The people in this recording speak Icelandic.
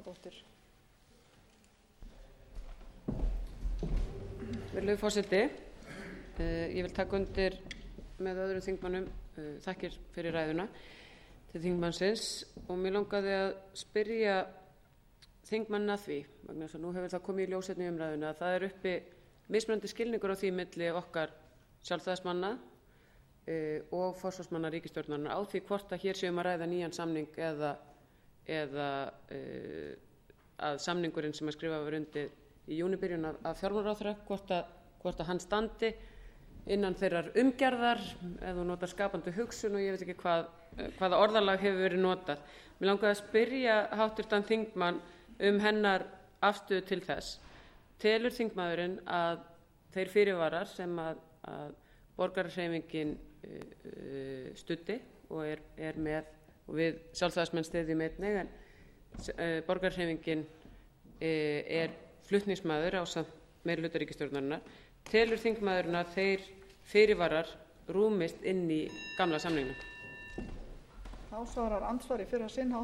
árnadóttir. Virðulegur forseti, ég vil taka undir með öðrum þingmönnum þakkir fyrir ræðuna til þingmannsins og mig langaði að spyrja þingmanninn að því, vegna þess að nú hefur það komið í ljós í umræðunni að það uppi mismunandi skilningur á því milli okkar sjálfstæðismanna og forsvarsmanna ríkisstjórnarinnar á því hvort að hér séum að ræða nýjan samning eða að samningurinn sem skrifað var undir í júnibyrjun af fjármálaráðherra hvort að hann standi innan þeirrar umgjarðar eða þú notar skapandi hugsun og ég veit ekki hvaða orðalag hefur verið notað. Mig langaði að spyrja háttvirtan þingmann hennar afstöðu til þess. Telur þingmaðurinn að þeir fyrirvarar sem að borgarahreyfingin studdi og er með og við sjálfstæðismenn styðjum einnig en borgarahreyfingin er flutningsmaður ásamt meirihluta ríkisstjórnarinnar. Telur þingmaðurinn að þeir fyrirvarar rúmist inn í gamla samningnum? Þá svarar andsvari fyrra sinn